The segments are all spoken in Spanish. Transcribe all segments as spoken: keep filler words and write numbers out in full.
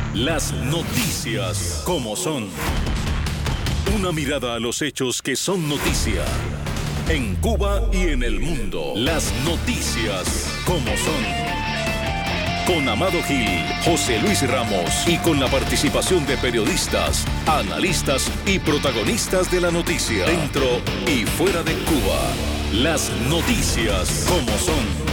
Las noticias como son. Una mirada a los hechos que son noticia. En Cuba y en el mundo. Las noticias como son. Con Amado Gil, José Luis Ramos y con la participación de periodistas, analistas y protagonistas de la noticia. Dentro y fuera de Cuba. Las noticias como son.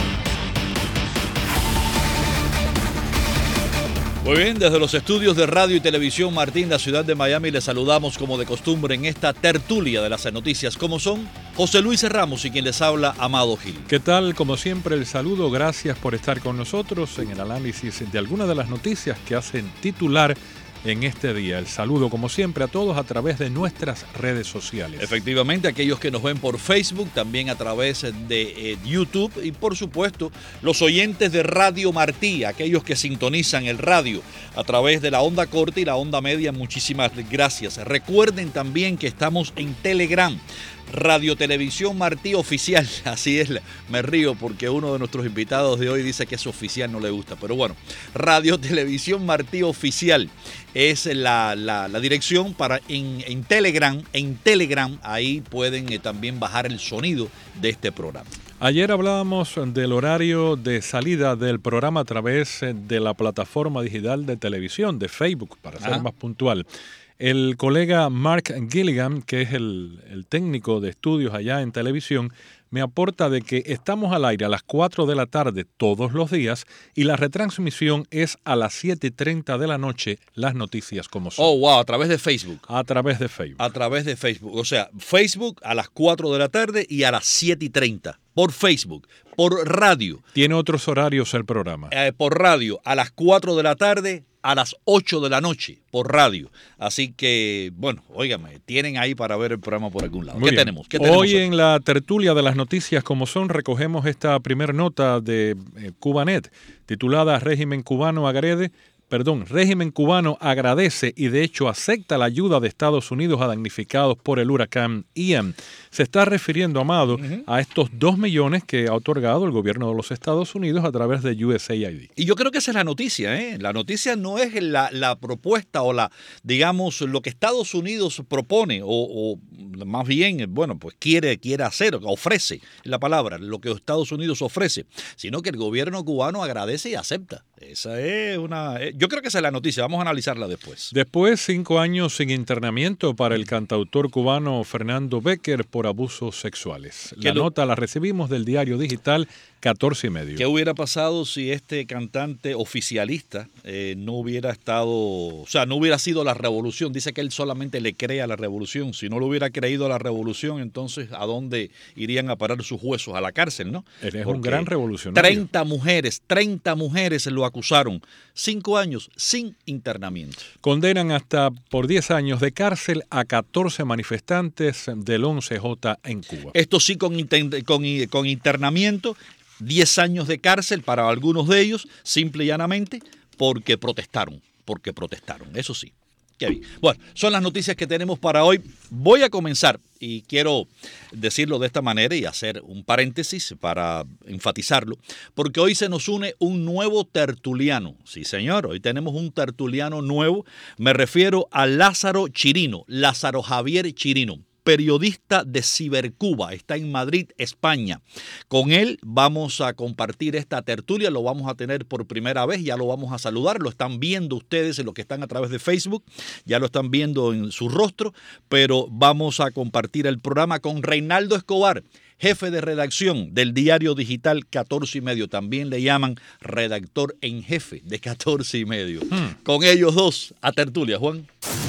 Muy bien, desde los estudios de Radio y Televisión Martín, la ciudad de Miami, les saludamos como de costumbre en esta tertulia de las noticias como son, José Luis Ramos y quien les habla, Amado Gil. ¿Qué tal? Como siempre, el saludo, gracias por estar con nosotros en el análisis de algunas de las noticias que hacen titular en este día. El saludo, como siempre, a todos a través de nuestras redes sociales. Efectivamente, aquellos que nos ven por Facebook, también a través de eh, YouTube y, por supuesto, los oyentes de Radio Martí, aquellos que sintonizan el radio a través de la onda corta y la onda media, muchísimas gracias. Recuerden también que estamos en Telegram. Radio Televisión Martí Oficial, así es, me río porque uno de nuestros invitados de hoy dice que es oficial, no le gusta, pero bueno, Radio Televisión Martí Oficial es la, la, la dirección para en, en Telegram, en Telegram, ahí pueden eh, también bajar el sonido de este programa. Ayer hablábamos del horario de salida del programa a través de la plataforma digital de televisión, de Facebook, para ser Ajá. más puntual. El colega Mark Gilligan, que es el, el técnico de estudios allá en televisión, me aporta de que estamos al aire a las cuatro de la tarde todos los días y la retransmisión es a las siete y treinta de la noche, las noticias como son. Oh, wow, a través de Facebook. A través de Facebook. A través de Facebook. O sea, Facebook a las cuatro de la tarde y a las siete y treinta. Por Facebook, por radio. Tiene otros horarios el programa. Eh, por radio a las cuatro de la tarde, a las ocho de la noche, por radio. Así que, bueno, óigame, tienen ahí para ver el programa por algún lado. Muy ¿Qué bien. tenemos? ¿Qué tenemos hoy, hoy en la tertulia de las noticias como son, recogemos esta primera nota de eh, Cubanet, titulada Régimen cubano agrede. Perdón, régimen cubano agradece y de hecho acepta la ayuda de Estados Unidos a damnificados por el huracán Ian. Se está refiriendo, Amado, uh-huh. a estos dos millones que ha otorgado el gobierno de los Estados Unidos a través de U S A I D. Y yo creo que esa es la noticia, ¿eh? La noticia no es la, la propuesta o la, digamos, lo que Estados Unidos propone o, o más bien, bueno, pues quiere, quiere hacer, ofrece la palabra, lo que Estados Unidos ofrece, sino que el gobierno cubano agradece y acepta. Esa es una... Yo creo que esa es la noticia, vamos a analizarla después. Después, cinco años sin internamiento para el cantautor cubano Fernando Becker por abusos sexuales. La lo... nota la recibimos del diario digital catorce y medio. ¿Qué hubiera pasado si este cantante oficialista eh, no hubiera estado, o sea, no hubiera sido la revolución? Dice que él solamente le cree a la revolución. Si no lo hubiera creído a la revolución, entonces ¿a dónde irían a parar sus huesos? A la cárcel, ¿no? Él es Porque un gran revolucionario. treinta mujeres, treinta mujeres lo acusaron. Cinco años sin internamiento. Condenan hasta por diez años de cárcel a catorce manifestantes del once J en Cuba. Esto sí con, inter, con, con internamiento. diez años de cárcel para algunos de ellos, simple y llanamente, porque protestaron, porque protestaron, eso sí. Qué bien. Bueno, son las noticias que tenemos para hoy. Voy a comenzar, y quiero decirlo de esta manera y hacer un paréntesis para enfatizarlo, porque hoy se nos une un nuevo tertuliano. Sí, señor, hoy tenemos un tertuliano nuevo. Me refiero a Lázaro Chirino, Lázaro Javier Chirino, periodista de Cibercuba, está en Madrid, España. Con él vamos a compartir esta tertulia, lo vamos a tener por primera vez, ya lo vamos a saludar, lo están viendo ustedes, los que están a través de Facebook, ya lo están viendo en su rostro, pero vamos a compartir el programa con Reinaldo Escobar, jefe de redacción del diario digital catorce y medio, también le llaman redactor en jefe de catorce y medio. Hmm. Con ellos dos, a tertulia, Juan.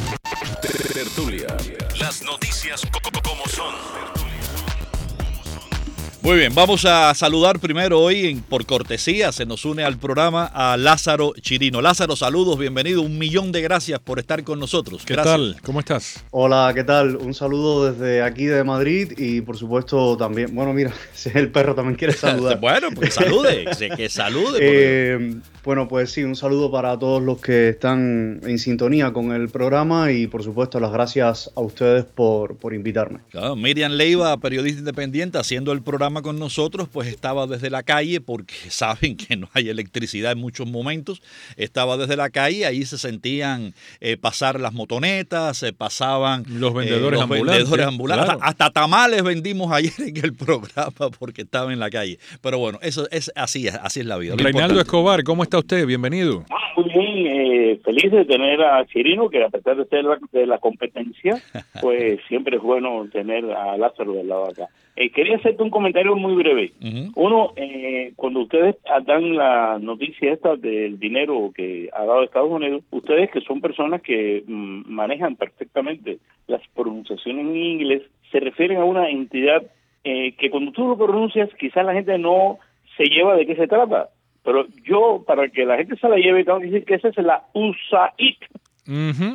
Tertulia. Las noticias como son. Muy bien, vamos a saludar primero hoy, en, por cortesía, se nos une al programa a Lázaro Chirino. Lázaro, saludos, bienvenido, un millón de gracias por estar con nosotros. ¿Qué gracias. tal? ¿Cómo estás? Hola, ¿qué tal? Un saludo desde aquí de Madrid y por supuesto también, bueno, mira, si el perro también quiere saludar. Bueno, pues salude, que salude. Eh, bueno, pues sí, un saludo para todos los que están en sintonía con el programa y por supuesto las gracias a ustedes por, por invitarme. Claro, Miriam Leiva, periodista independiente, haciendo el programa programa con nosotros, pues estaba desde la calle, porque saben que no hay electricidad en muchos momentos. Estaba desde la calle, ahí se sentían eh, pasar las motonetas, se pasaban los vendedores eh, los ambulantes. Vendedores ambulantes. Claro. Hasta, hasta tamales vendimos ayer en el programa porque estaba en la calle. Pero bueno, eso es así, así es la vida. Reinaldo Escobar, ¿cómo está usted? Bienvenido. Ah, muy bien, eh, feliz de tener a Chirino, que a pesar de ser la, de la competencia, pues siempre es bueno tener a Lázaro del lado de acá. Eh, quería hacerte un comentario muy breve. Uh-huh. Uno, eh, cuando ustedes dan la noticia esta del dinero que ha dado Estados Unidos, ustedes que son personas que mmm, manejan perfectamente las pronunciaciones en inglés, se refieren a una entidad eh, que cuando tú lo pronuncias, quizás la gente no se lleva de qué se trata. Pero yo, para que la gente se la lleve, tengo que decir que esa es la U S A I D. Uh-huh.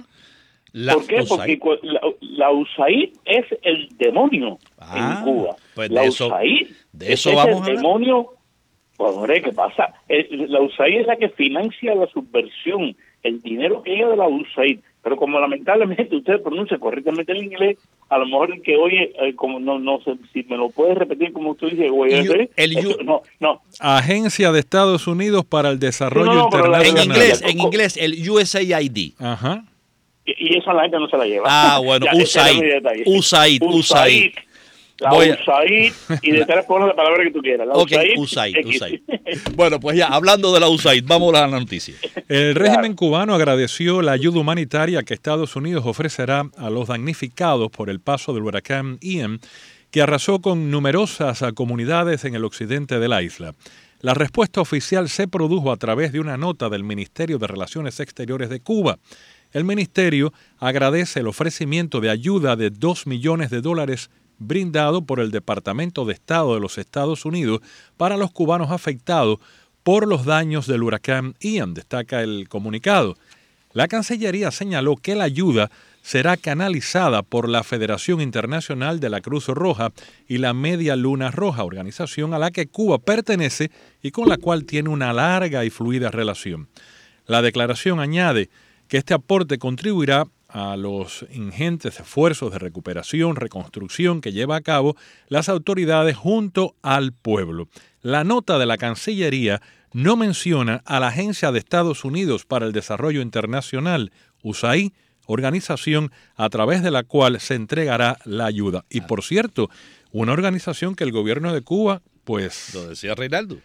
La ¿Por qué? U S A I D. Porque la, la U S A I D es el demonio ah, en Cuba. Pues la de eso, U S A I D de eso es vamos el a demonio. Pues, hombre, ¿qué pasa? El, la U S A I D es la que financia la subversión, el dinero que llega de la U S A I D. Pero como lamentablemente usted pronuncia correctamente el inglés, a lo mejor el que oye, eh, como no no sé si me lo puede repetir como usted dice, oye, el, el, eso, no, no. Agencia de Estados Unidos para el Desarrollo no, no, Internacional. En inglés, en inglés, el U S A I D. Ajá. Y, y eso la gente no se la lleva. Ah, bueno, U S A I D. U S A I D, U S A I D. La U S A I D y detrás pones la palabra que tú quieras. La okay, U S A I D, U S A I D. Bueno, pues ya, hablando de la U S A I D, vamos a la noticia. El régimen cubano agradeció la ayuda humanitaria que Estados Unidos ofrecerá a los damnificados por el paso del huracán Ian, que arrasó con numerosas comunidades en el occidente de la isla. La respuesta oficial se produjo a través de una nota del Ministerio de Relaciones Exteriores de Cuba. El ministerio agradece el ofrecimiento de ayuda de dos millones de dólares brindado por el Departamento de Estado de los Estados Unidos para los cubanos afectados por los daños del huracán Ian, destaca el comunicado. La Cancillería señaló que la ayuda será canalizada por la Federación Internacional de la Cruz Roja y la Media Luna Roja, organización a la que Cuba pertenece y con la cual tiene una larga y fluida relación. La declaración añade que este aporte contribuirá a los ingentes esfuerzos de recuperación, reconstrucción que lleva a cabo las autoridades junto al pueblo. La nota de la Cancillería no menciona a la Agencia de Estados Unidos para el Desarrollo Internacional, U S A I D, organización a través de la cual se entregará la ayuda. Y por cierto, una organización que el gobierno de Cuba, pues... Lo decía Reinaldo.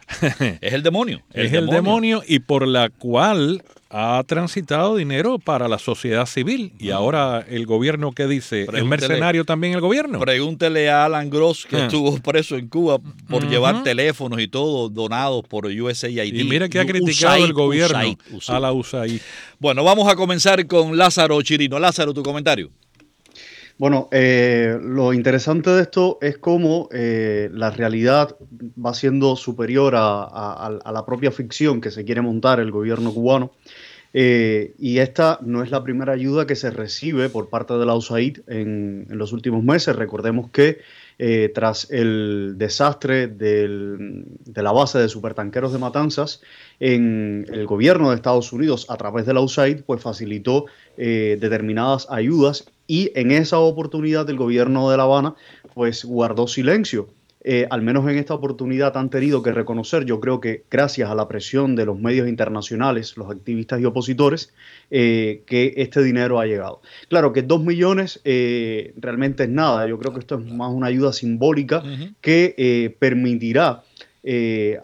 Es el demonio. El es demonio. el demonio y por la cual ha transitado dinero para la sociedad civil. Y ahora el gobierno, ¿qué dice? ¿Es mercenario también el gobierno? Pregúntele a Alan Gross, que ah. estuvo preso en Cuba por uh-huh. llevar teléfonos y todo donados por U S A I D. Y mira que ha criticado U S A I D, el gobierno U S A I D, U S A I D. A la U S A I D. Bueno, vamos a comenzar con Lázaro Chirino. Lázaro, tu comentario. Bueno, eh, lo interesante de esto es cómo eh, la realidad va siendo superior a, a, a la propia ficción que se quiere montar el gobierno cubano. Eh, y esta no es la primera ayuda que se recibe por parte de la U S A I D en, en los últimos meses. Recordemos que eh, tras el desastre del, de la base de supertanqueros de Matanzas, en el gobierno de Estados Unidos, a través de la U S A I D, pues facilitó eh, determinadas ayudas, y en esa oportunidad el gobierno de La Habana pues guardó silencio. Eh, al menos en esta oportunidad han tenido que reconocer, yo creo que gracias a la presión de los medios internacionales, los activistas y opositores, eh, que este dinero ha llegado. Claro que dos millones eh, realmente es nada. Yo creo que esto es más una ayuda simbólica uh-huh. que eh, permitirá eh,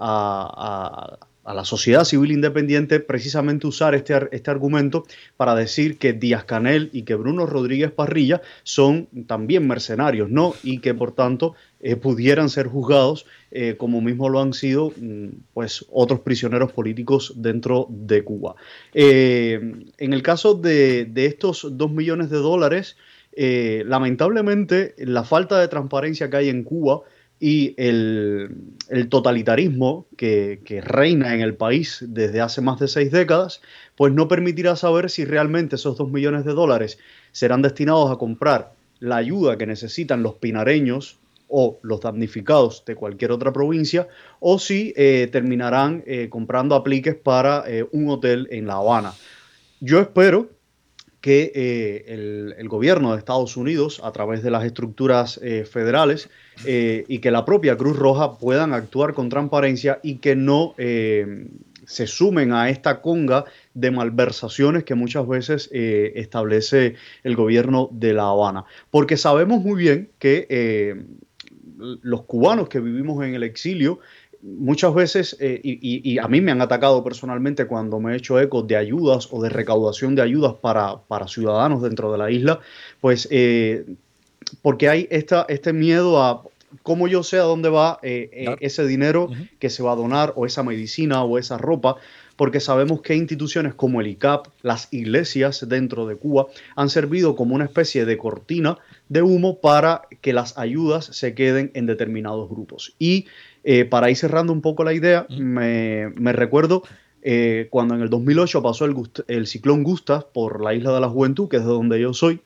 a, a a la sociedad civil independiente precisamente usar este, este argumento para decir que Díaz-Canel y que Bruno Rodríguez Parrilla son también mercenarios, ¿no? Y que por tanto eh, pudieran ser juzgados eh, como mismo lo han sido pues otros prisioneros políticos dentro de Cuba. Eh, en el caso de, de estos dos millones de dólares, eh, lamentablemente la falta de transparencia que hay en Cuba y el, el totalitarismo que, que reina en el país desde hace más de seis décadas, pues no permitirá saber si realmente esos dos millones de dólares serán destinados a comprar la ayuda que necesitan los pinareños o los damnificados de cualquier otra provincia, o si eh, terminarán eh, comprando apliques para eh, un hotel en La Habana. Yo espero que eh, el, el gobierno de Estados Unidos, a través de las estructuras eh, federales, eh, y que la propia Cruz Roja puedan actuar con transparencia y que no eh, se sumen a esta conga de malversaciones que muchas veces eh, establece el gobierno de La Habana. Porque sabemos muy bien que eh, los cubanos que vivimos en el exilio, muchas veces, eh, y, y, y a mí me han atacado personalmente cuando me he hecho eco de ayudas o de recaudación de ayudas para, para ciudadanos dentro de la isla, pues eh, porque hay esta, este miedo a cómo yo sé a dónde va eh, eh, claro. ese dinero uh-huh. que se va a donar, o esa medicina o esa ropa, porque sabemos que instituciones como el I C A P, las iglesias dentro de Cuba, han servido como una especie de cortina de humo para que las ayudas se queden en determinados grupos. Y eh, para ir cerrando un poco la idea, uh-huh. me, me recuerdo eh, cuando en el dos mil ocho pasó el, el ciclón Gustav por la Isla de la Juventud, que es de donde yo soy.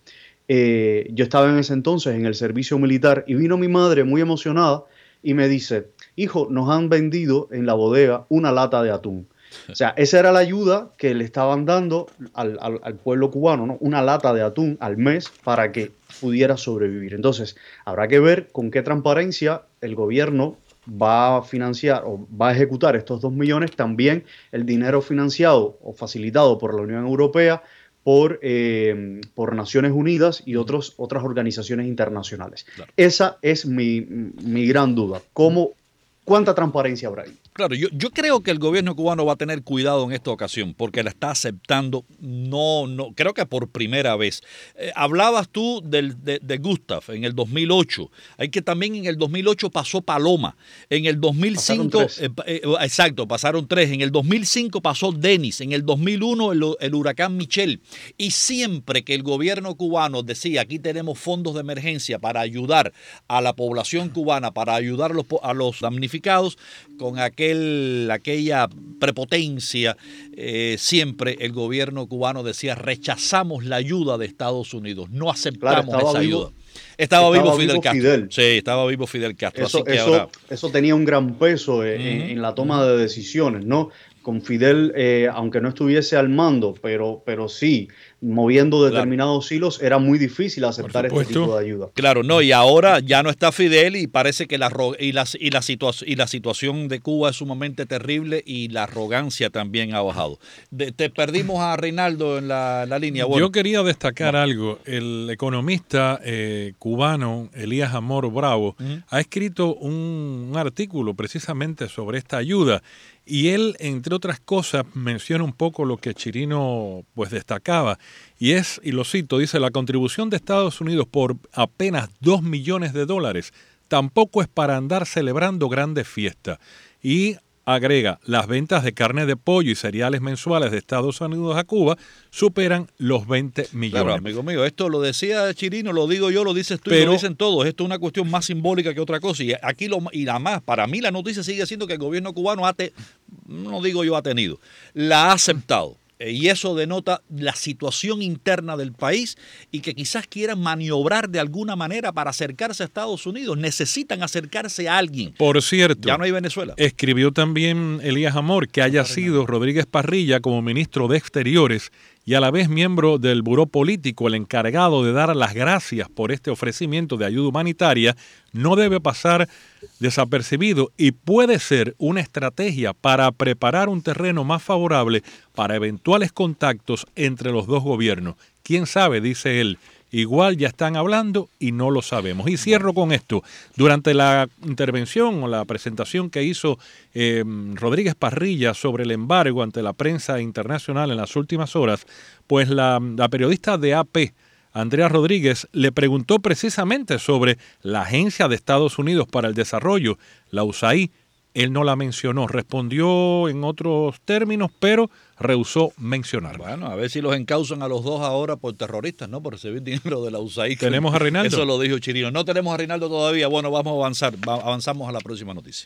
Eh, yo estaba en ese entonces en el servicio militar y vino mi madre muy emocionada y me dice: hijo, nos han vendido en la bodega una lata de atún. O sea, esa era la ayuda que le estaban dando al, al, al pueblo cubano, ¿no? Una lata de atún al mes para que pudiera sobrevivir. Entonces, habrá que ver con qué transparencia el gobierno va a financiar o va a ejecutar estos dos millones, también el dinero financiado o facilitado por la Unión Europea, por, eh, por Naciones Unidas y otros, otras organizaciones internacionales. Claro. Esa es mi, mi gran duda. ¿Cómo, ¿Cuánta transparencia habrá ahí? Claro, yo, yo creo que el gobierno cubano va a tener cuidado en esta ocasión porque la está aceptando, no, no, creo que por primera vez. Eh, hablabas tú del, de, de Gustav en el dos mil ocho, hay que también en el dos mil ocho pasó Paloma, en el dos mil cinco, eh, eh, exacto, pasaron tres, en el dos mil cinco pasó Denis, en el dos mil uno el, el huracán Michelle, y siempre que el gobierno cubano decía aquí tenemos fondos de emergencia para ayudar a la población cubana, para ayudar a los, a los damnificados, con aquel Aquel, aquella prepotencia, eh, siempre el gobierno cubano decía rechazamos la ayuda de Estados Unidos, no aceptamos claro, esa vivo, ayuda. Estaba, estaba vivo Fidel vivo Castro. Fidel. Sí, estaba vivo Fidel Castro. Eso, así que eso, ahora... eso tenía un gran peso en, uh-huh. en la toma de decisiones, ¿no? Con Fidel, eh, aunque no estuviese al mando, pero, pero sí, moviendo determinados claro. hilos, era muy difícil aceptar este tipo de ayuda. Claro, no, y ahora ya no está Fidel y parece que la, y la, y la, situa- y la situación de Cuba es sumamente terrible y la arrogancia también ha bajado. De, te perdimos a Reinaldo en la, la línea. Bueno, yo quería destacar bueno. algo. El economista eh, cubano Elías Amor Bravo uh-huh. ha escrito un, un artículo precisamente sobre esta ayuda. Y él, entre otras cosas, menciona un poco lo que Chirino pues destacaba, y es, y lo cito, dice: la contribución de Estados Unidos por apenas dos millones de dólares tampoco es para andar celebrando grandes fiestas. Y agrega, las ventas de carne de pollo y cereales mensuales de Estados Unidos a Cuba superan los veinte millones. Claro, amigo mío, esto lo decía Chirino, lo digo yo, lo dices tú, pero, y lo dicen todos. Esto es una cuestión más simbólica que otra cosa. Y aquí lo, y nada más, para mí la noticia sigue siendo que el gobierno cubano ha te, no digo yo ha tenido, la ha aceptado. Y eso denota la situación interna del país y que quizás quieran maniobrar de alguna manera para acercarse a Estados Unidos. Necesitan acercarse a alguien. Por cierto, ya no hay Venezuela. Escribió también Elías Amor que haya sido Rodríguez Parrilla como ministro de Exteriores y a la vez miembro del Buró Político el encargado de dar las gracias por este ofrecimiento de ayuda humanitaria, no debe pasar desapercibido y puede ser una estrategia para preparar un terreno más favorable para eventuales contactos entre los dos gobiernos. ¿Quién sabe?, dice él. Igual ya están hablando y no lo sabemos. Y cierro con esto. Durante la intervención o la presentación que hizo eh, Rodríguez Parrilla sobre el embargo ante la prensa internacional en las últimas horas, pues la, la periodista de A P, Andrea Rodríguez, le preguntó precisamente sobre la Agencia de Estados Unidos para el Desarrollo, la U S A I. Él no la mencionó, respondió en otros términos, pero rehusó mencionar. Bueno, a ver si los encausan a los dos ahora por terroristas, ¿no? Por recibir dinero de la U S A I. ¿Tenemos a Reinaldo? Eso lo dijo Chirino. No tenemos a Reinaldo todavía. Bueno, vamos a avanzar. Avanzamos a la próxima noticia.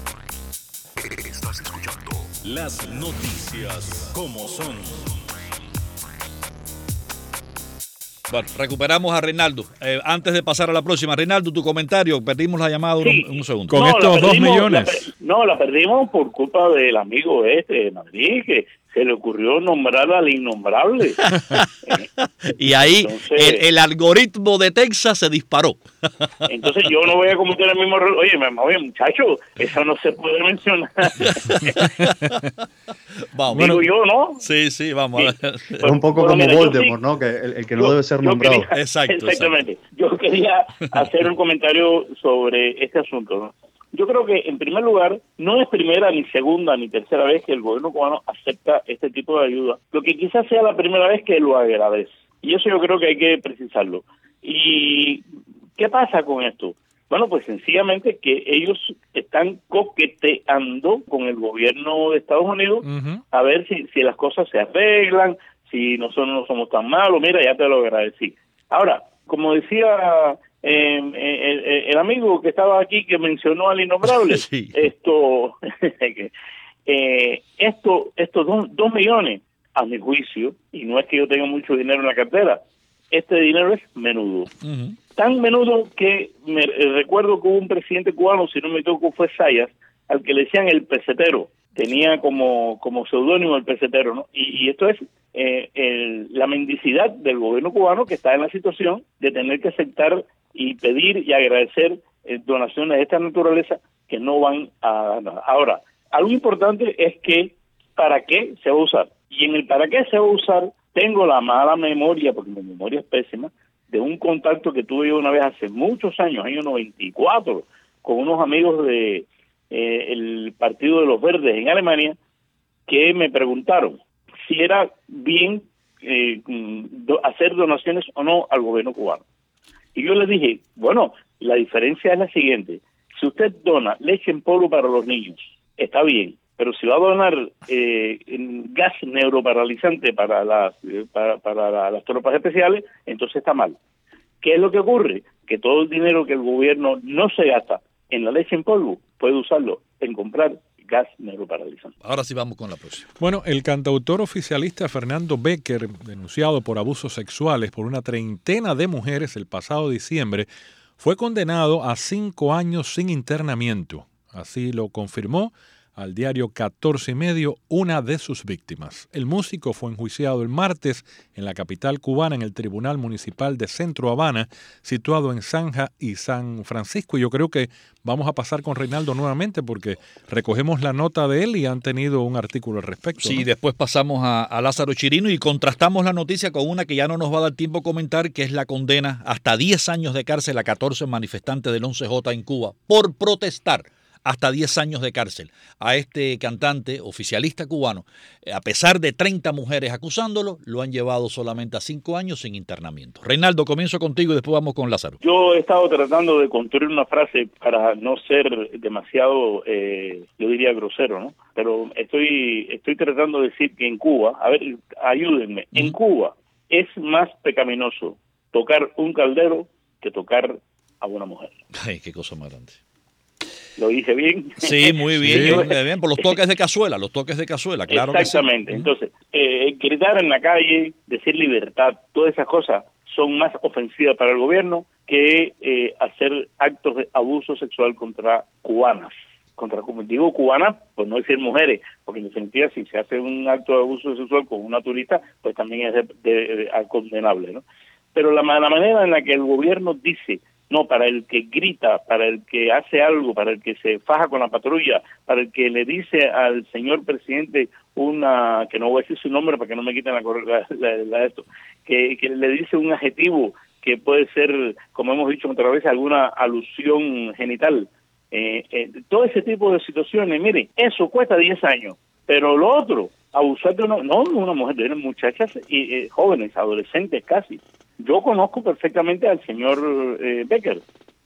Estás escuchando las noticias como son. Bueno, recuperamos a Reinaldo. Eh, antes de pasar a la próxima, Reinaldo, tu comentario, perdimos la llamada sí. un, un segundo. Con no, estos perdimos, dos millones. La, no, la perdimos por culpa del amigo este de Madrid, que se le ocurrió nombrar al innombrable. Y ahí entonces, el, el algoritmo de Texas se disparó. Entonces yo no voy a cometer el mismo error. Oye, oye, muchacho, eso no se puede mencionar. Vamos. Digo yo, ¿no? Sí, sí, vamos. Sí. A ver. Es un poco Bueno, como mira, Voldemort, sí, ¿no? Que el, el que no yo, debe ser yo nombrado. Quería, Exacto, exactamente. Exacto. Yo quería hacer un comentario sobre este asunto, ¿no? Yo creo que, en primer lugar, no es primera, ni segunda, ni tercera vez que el gobierno cubano acepta este tipo de ayuda. Lo que quizás sea la primera vez que lo agradece. Y eso yo creo que hay que precisarlo. ¿Y qué pasa con esto? Bueno, pues sencillamente que ellos están coqueteando con el gobierno de Estados Unidos uh-huh. a ver si, si las cosas se arreglan, si nosotros no somos tan malos. Mira, ya te lo agradecí. Ahora, como decía eh, el, el amigo que estaba aquí que mencionó al innombrable, sí. esto, eh, esto, estos dos, dos millones, a mi juicio, y no es que yo tenga mucho dinero en la cartera, este dinero es menudo. Uh-huh. Tan menudo que me recuerdo que hubo un presidente cubano, si no me equivoco fue Zayas, al que le decían el pesetero. Tenía como como seudónimo el pesetero, ¿no? Y, y esto es eh, el, la mendicidad del gobierno cubano que está en la situación de tener que aceptar y pedir y agradecer eh, donaciones de esta naturaleza que no van a nada. Ahora, algo importante es que ¿para qué se va a usar? Y en el para qué se va a usar, tengo la mala memoria, porque mi memoria es pésima, de un contacto que tuve yo una vez hace muchos años, año noventa y cuatro, con unos amigos de eh, el Partido de los Verdes en Alemania, que me preguntaron si era bien eh, do, hacer donaciones o no al gobierno cubano. Y yo les dije, bueno, la diferencia es la siguiente: si usted dona leche en polvo para los niños, está bien, pero si va a donar eh, gas neuroparalizante para las eh, para, para las tropas especiales, entonces está mal. ¿Qué es lo que ocurre? Que todo el dinero que el gobierno no se gasta en la leche en polvo puede usarlo en comprar gas neuroparalizante. Ahora sí vamos con la próxima. Bueno, el cantautor oficialista Fernando Becker, denunciado por abusos sexuales por una treintena de mujeres el pasado diciembre, fue condenado a cinco años sin internamiento. Así lo confirmó al diario catorce y medio una de sus víctimas. El músico fue enjuiciado el martes en la capital cubana en el Tribunal Municipal de Centro Habana, situado en Zanja y San Francisco. Y yo creo que vamos a pasar con Reinaldo nuevamente porque recogemos la nota de él y han tenido un artículo al respecto. Sí, ¿no? Después pasamos a, a Lázaro Chirino y contrastamos la noticia con una que ya no nos va a dar tiempo a comentar, que es la condena hasta diez años de cárcel a catorce manifestantes del once J en Cuba por protestar. Hasta diez años de cárcel a este cantante oficialista cubano. A pesar de treinta mujeres acusándolo, lo han llevado solamente a cinco años sin internamiento. Reinaldo, comienzo contigo y después vamos con Lázaro. Yo he estado tratando de construir una frase para no ser demasiado, eh, yo diría grosero, ¿no? Pero estoy estoy tratando de decir que en Cuba, a ver, ayúdenme, uh-huh. en Cuba es más pecaminoso tocar un caldero que tocar a una mujer. Ay, qué cosa más grande. ¿Lo dije bien? Sí, muy bien, sí. muy bien. Por los toques de cazuela, los toques de cazuela, claro. Exactamente. Que sí. Entonces, eh, gritar en la calle, decir libertad, todas esas cosas son más ofensivas para el gobierno que eh, hacer actos de abuso sexual contra cubanas. Contra, como digo, cubanas, pues no decir mujeres, porque en definitiva si se hace un acto de abuso sexual con una turista, pues también es de, de, de, de, condenable, ¿no? Pero la, la manera en la que el gobierno dice, no, para el que grita, para el que hace algo, para el que se faja con la patrulla, para el que le dice al señor presidente una, que no voy a decir su nombre para que no me quiten la, la, la, la esto, que, que le dice un adjetivo que puede ser, como hemos dicho otra vez, alguna alusión genital. Eh, eh, todo ese tipo de situaciones, mire, eso cuesta diez años, pero lo otro, abusar de una, no de una mujer, de unas muchachas y eh, jóvenes, adolescentes casi. Yo conozco perfectamente al señor eh, Becker.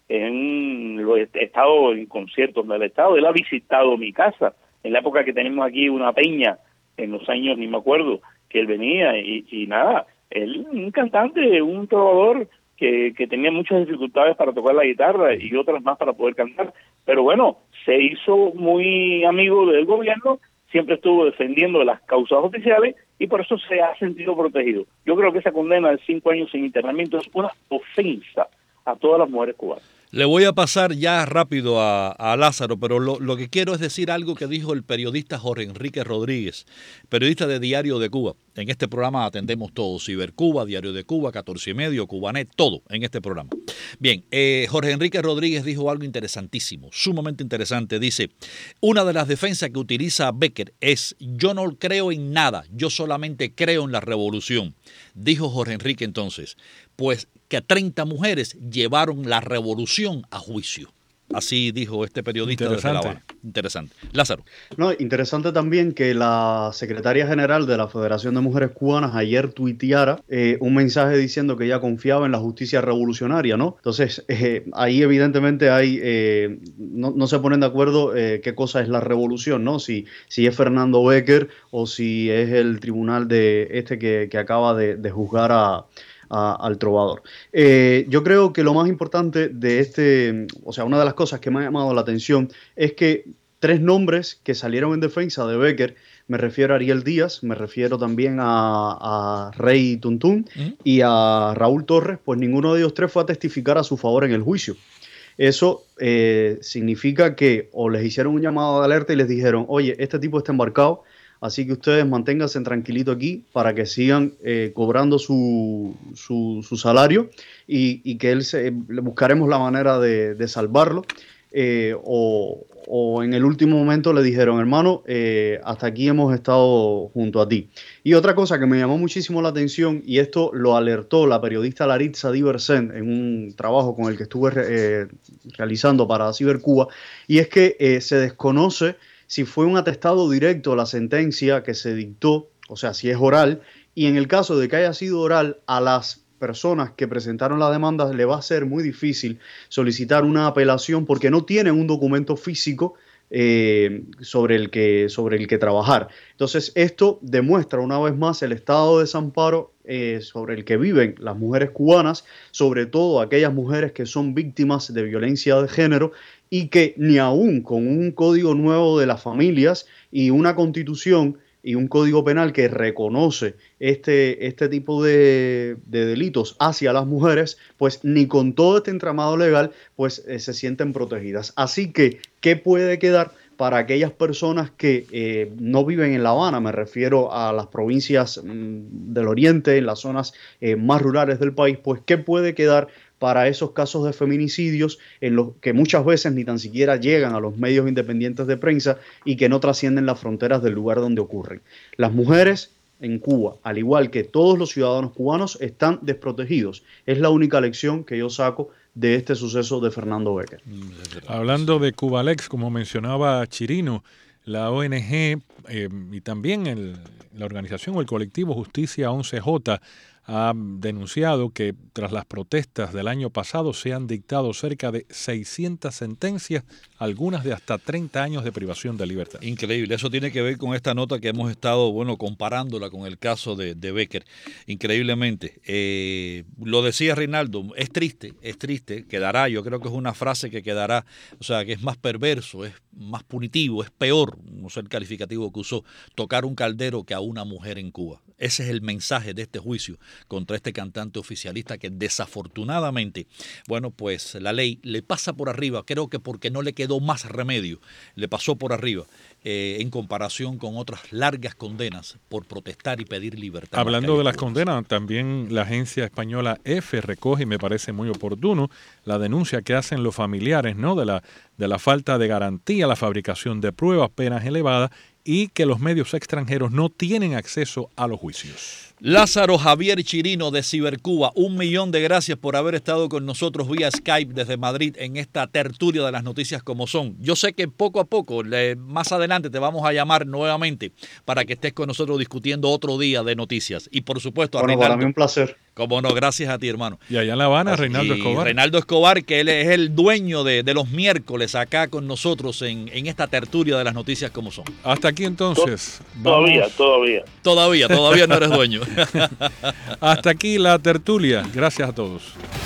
En, lo he, he estado en conciertos del Estado. Él ha visitado mi casa en la época que tenemos aquí una peña, en los años, ni me acuerdo, que él venía y, y nada. Él, un cantante, un trovador que, que tenía muchas dificultades para tocar la guitarra y otras más para poder cantar. Pero bueno, se hizo muy amigo del gobierno, siempre estuvo defendiendo las causas oficiales y por eso se ha sentido protegido. Yo creo que esa condena de cinco años sin internamiento es una ofensa a todas las mujeres cubanas. Le voy a pasar ya rápido a, a Lázaro, pero lo, lo que quiero es decir algo que dijo el periodista Jorge Enrique Rodríguez, periodista de Diario de Cuba. En este programa atendemos todo, Cibercuba, Diario de Cuba, catorce y medio, Cubanet, todo en este programa. Bien, eh, Jorge Enrique Rodríguez dijo algo interesantísimo, sumamente interesante. Dice, una de las defensas que utiliza Becker es, yo no creo en nada, yo solamente creo en la revolución. Dijo Jorge Enrique entonces, pues que treinta mujeres llevaron la revolución a juicio. Así dijo este periodista desde La Habana. Interesante. Lázaro. No, interesante también que la secretaria general de la Federación de Mujeres Cubanas ayer tuiteara eh, un mensaje diciendo que ella confiaba en la justicia revolucionaria, ¿no? Entonces, eh, ahí evidentemente hay, eh, no, no se ponen de acuerdo eh, qué cosa es la revolución, ¿no? Si, si es Fernando Becker o si es el tribunal de este que, que acaba de, de juzgar a... A, al trovador. Eh, yo creo que lo más importante de este, o sea, una de las cosas que me ha llamado la atención es que tres nombres que salieron en defensa de Becker, me refiero a Ariel Díaz, me refiero también a, a Rey Tuntún ¿Mm? y a Raúl Torres, pues ninguno de ellos tres fue a testificar a su favor en el juicio. Eso eh, significa que o les hicieron un llamado de alerta y les dijeron, oye, este tipo está embarcado, así que ustedes manténganse tranquilito aquí para que sigan eh, cobrando su, su, su salario y, y que él se, le buscaremos la manera de, de salvarlo. Eh, o, o en el último momento le dijeron, hermano, eh, hasta aquí hemos estado junto a ti. Y otra cosa que me llamó muchísimo la atención, y esto lo alertó la periodista Laritza Diversen en un trabajo con el que estuve eh, realizando para Cibercuba, y es que eh, se desconoce si fue un atestado directo la sentencia que se dictó, o sea, si es oral, y en el caso de que haya sido oral, a las personas que presentaron la demanda le va a ser muy difícil solicitar una apelación porque no tienen un documento físico eh, sobre el que, sobre el que trabajar. Entonces, esto demuestra una vez más el estado de desamparo eh, sobre el que viven las mujeres cubanas, sobre todo aquellas mujeres que son víctimas de violencia de género, y que ni aún con un código nuevo de las familias y una constitución y un código penal que reconoce este, este tipo de, de delitos hacia las mujeres, pues ni con todo este entramado legal, pues eh, se sienten protegidas. Así que, ¿qué puede quedar para aquellas personas que eh, no viven en La Habana? Me refiero a las provincias mmm, del oriente, en las zonas eh, más rurales del país, pues ¿qué puede quedar para esos casos de feminicidios en los que muchas veces ni tan siquiera llegan a los medios independientes de prensa y que no trascienden las fronteras del lugar donde ocurren? Las mujeres en Cuba, al igual que todos los ciudadanos cubanos, están desprotegidos. Es la única lección que yo saco de este suceso de Fernando Becker. Hablando de Cubalex, como mencionaba Chirino, la O N G eh, y también el, la organización o el colectivo Justicia once J ha denunciado que tras las protestas del año pasado se han dictado cerca de seiscientas sentencias, algunas de hasta treinta años de privación de libertad. Increíble, eso tiene que ver con esta nota que hemos estado, bueno, comparándola con el caso de, de Becker, increíblemente. Eh, lo decía Reinaldo, es triste, es triste, quedará, yo creo que es una frase que quedará, o sea, que es más perverso, es más punitivo, es peor, no sé el calificativo que usó, tocar un caldero que a una mujer en Cuba. Ese es el mensaje de este juicio contra este cantante oficialista que desafortunadamente, bueno, pues la ley le pasa por arriba, creo que porque no le quedó más remedio, le pasó por arriba eh, en comparación con otras largas condenas por protestar y pedir libertad. Hablando de las condenas, también la agencia española EFE recoge, y me parece muy oportuno, la denuncia que hacen los familiares, ¿no?, de la, de la falta de garantía, la fabricación de pruebas, penas elevadas, y que los medios extranjeros no tienen acceso a los juicios. Lázaro Javier Chirino de Cibercuba, un millón de gracias por haber estado con nosotros vía Skype desde Madrid en esta tertulia de las noticias como son. Yo sé que poco a poco, le, más adelante te vamos a llamar nuevamente para que estés con nosotros discutiendo otro día de noticias. Y por supuesto, bueno, a Reinaldo, para mí un placer. Como no, gracias a ti, hermano. Y allá en La Habana, Reinaldo Escobar. Reinaldo Escobar, que él es el dueño de, de los miércoles acá con nosotros en, en esta tertulia de las noticias como son. Hasta aquí entonces. Todavía, vamos. todavía. Todavía, todavía no eres dueño. Hasta aquí la tertulia. Gracias a todos.